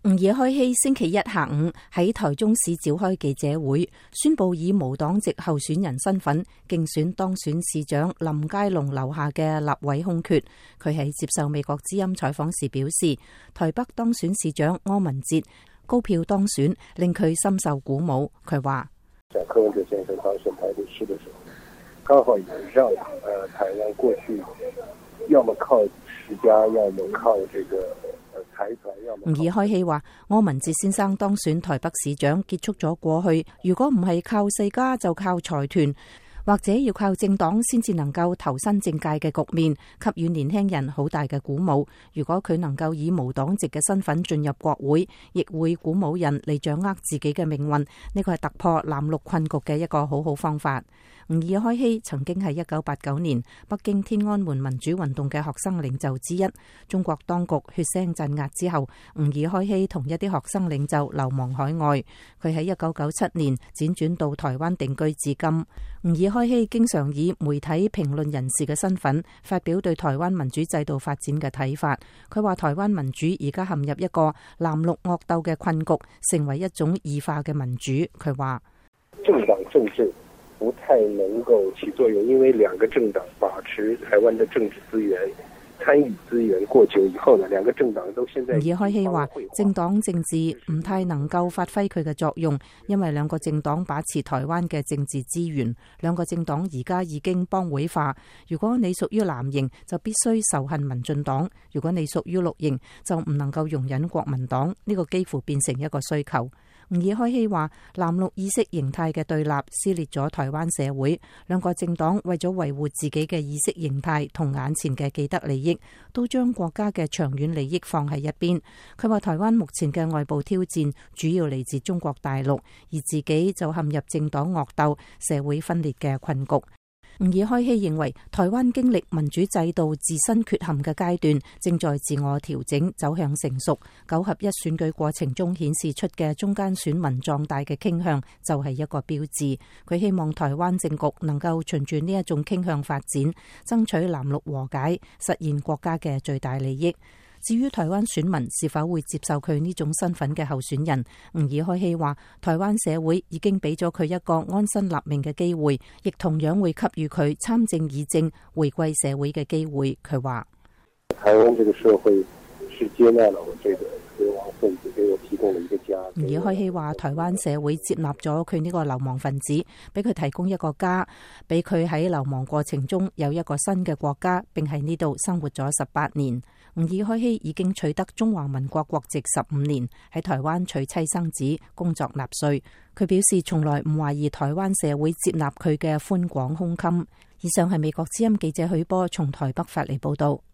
吾爾開希星期一下午喺台中市召開記者會，宣布以無黨籍候選人身份競選當選市長林佳龍留下嘅立委空缺。佢喺接受美國之音採訪時表示，台北當選市長柯文哲高票當選，令佢深受鼓舞。佢話： 在柯文哲先生當選台北市的時候，剛好也讓台灣過去要麼靠持家，要麼靠這個吾爾開希話，柯文哲先生當選台北市長結束咗過去如果唔係靠世家就靠財團，或者要靠政黨先至能夠投身政界嘅局面，給予年輕人好大嘅鼓舞。如果佢能夠以無黨籍嘅身份進入國會，亦會鼓舞人嚟掌握自己嘅命運。呢個係突破藍綠困局嘅一個好好方法。吾爾開希曾經係1989年北京天安門民主運動嘅學生領袖之一。中國當局血腥鎮壓之後，吾爾開希同一啲學生領袖流亡海外。佢喺1997年輾轉到台灣定居至今。吾爾開希經常以媒體評論人士嘅身份發表對台灣民主制度發展嘅睇法。佢話台灣民主而家陷入一個藍綠惡鬥嘅困局，成為一種異化嘅民主。佢話政黨政治不太能夠起作用，因為兩個政黨把持台灣的政治資源、參與資源過久以後呢，兩個政黨都現在。吾爾開希話， 政黨政治唔太能夠發揮佢嘅作用，因為兩個政黨把持台灣嘅政治資源，兩個政黨而家已經幫會化。如果你屬於藍營，就必須仇恨民進黨；如果你屬於綠營，就唔能夠容忍國民黨。呢個幾乎變成一個需求。吾爾開希話，藍綠意識形態嘅對立撕裂咗台灣社會，兩個政黨為咗維護自己嘅意識形態同眼前嘅既得利益，都將國家嘅長遠利益放喺一邊。佢話台灣目前嘅外部挑戰主要嚟自中國大陸，而自己就陷入政黨惡鬥、社會分裂嘅困局。吾爾開希認為，台灣經歷民主制度自身缺陷嘅階段，正在自我調整，走向成熟。9合1選舉過程中顯示出嘅中間選民壯大嘅傾向，就係一個標誌。佢希望台灣政局能夠循住呢一種傾向發展，爭取藍綠和解，實現國家嘅最大利益。至於台灣選民是否會接受佢呢種身份嘅候選人，吾爾開希話，台灣社會已經俾咗佢一個安身立命嘅機會，亦同樣會給予佢參政議政、回歸社會嘅機會。佢話： 台灣這個社會是接納了我這個流亡分子，給我提供了一個家。 吾爾開希話，台灣社會接納咗佢呢個流亡分子，俾佢提供一個家，俾佢喺流亡過程中有一個新嘅國家，並喺呢度生活咗18年。吾爾開希已經取得中華民國國籍15年，喺台灣娶妻生子，工作納稅。佢表示從來唔懷疑台灣社會接納佢嘅寬廣胸襟。以上係美國之音記者許波從台北發嚟報道。